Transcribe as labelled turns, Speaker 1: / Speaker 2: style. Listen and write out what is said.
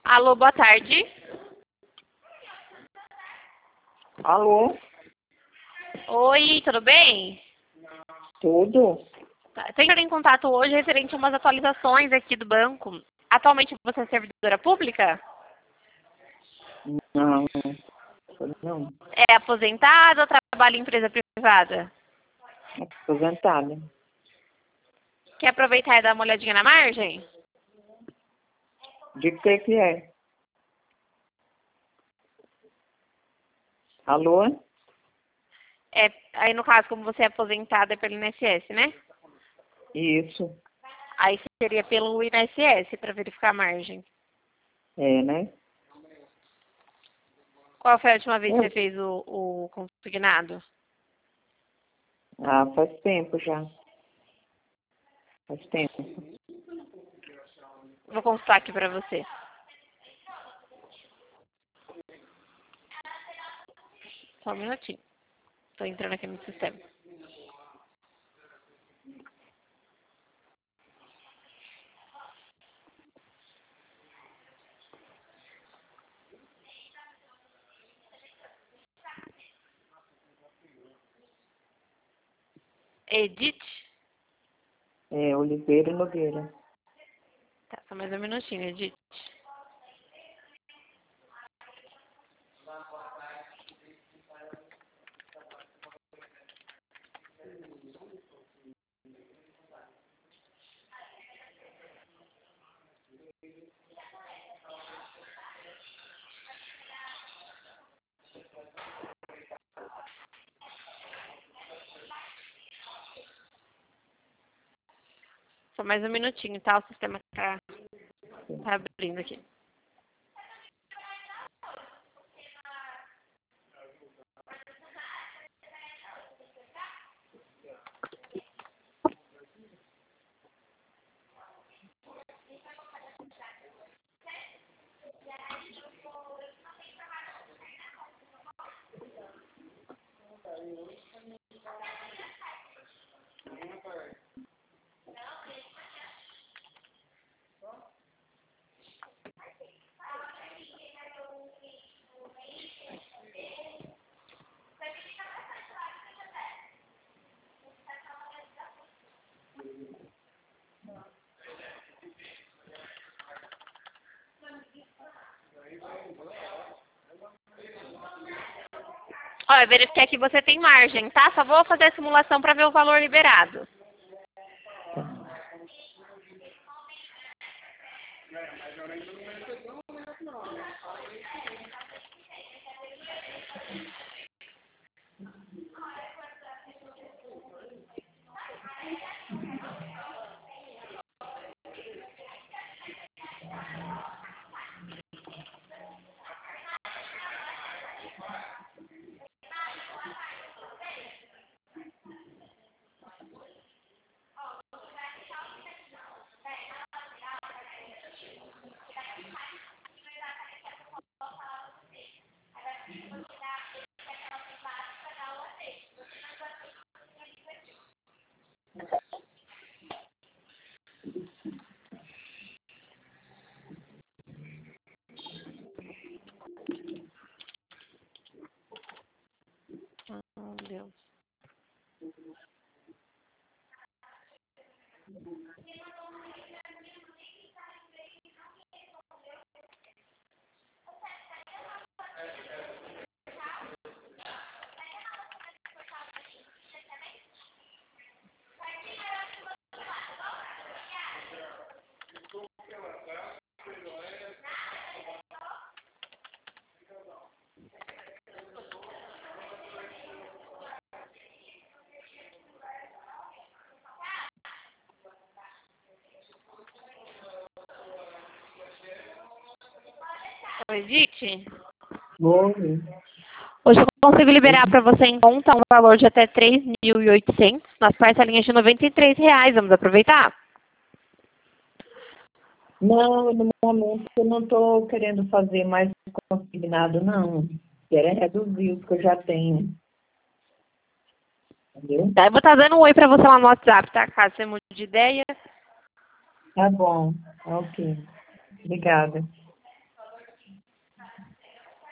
Speaker 1: Alô, boa tarde.
Speaker 2: Alô?
Speaker 1: Oi, tudo bem?
Speaker 2: Tudo?
Speaker 1: Estou entrando em contato hoje referente a umas atualizações aqui do banco. Atualmente você é servidora pública?
Speaker 2: Não, não.
Speaker 1: É aposentada ou trabalha em empresa privada?
Speaker 2: Aposentada.
Speaker 1: Quer aproveitar e dar uma olhadinha na margem?
Speaker 2: De que é? Alô?
Speaker 1: Aí no caso, como você é aposentada é pelo INSS, né?
Speaker 2: Isso.
Speaker 1: Aí seria pelo INSS para verificar a margem.
Speaker 2: É, né?
Speaker 1: Qual foi a última vez que você fez o consignado?
Speaker 2: Ah, faz tempo já. Faz tempo.
Speaker 1: Vou consultar aqui para você. Só um minutinho. Estou entrando aqui no sistema. Edith?
Speaker 2: É, Oliveira e Nogueira.
Speaker 1: Tá, só mais um minutinho, Edith. Só mais um minutinho, tá? O sistema tá abrindo aqui. Olha, verifiquei que você tem margem, tá? Só vou fazer a simulação para ver o valor liberado. Meu Deus. Edith?
Speaker 2: Oi.
Speaker 1: Hoje eu consigo liberar para você em conta um valor de até 3.800 nas parcelinhas de R$ 93. Vamos aproveitar?
Speaker 2: Não, no momento eu não estou querendo fazer mais consignado, não. Quero reduzir o que eu já tenho. Entendeu?
Speaker 1: Tá, eu vou estar dando um oi para você lá no WhatsApp, tá? Caso você mude de ideia.
Speaker 2: Tá bom. Ok. Obrigada.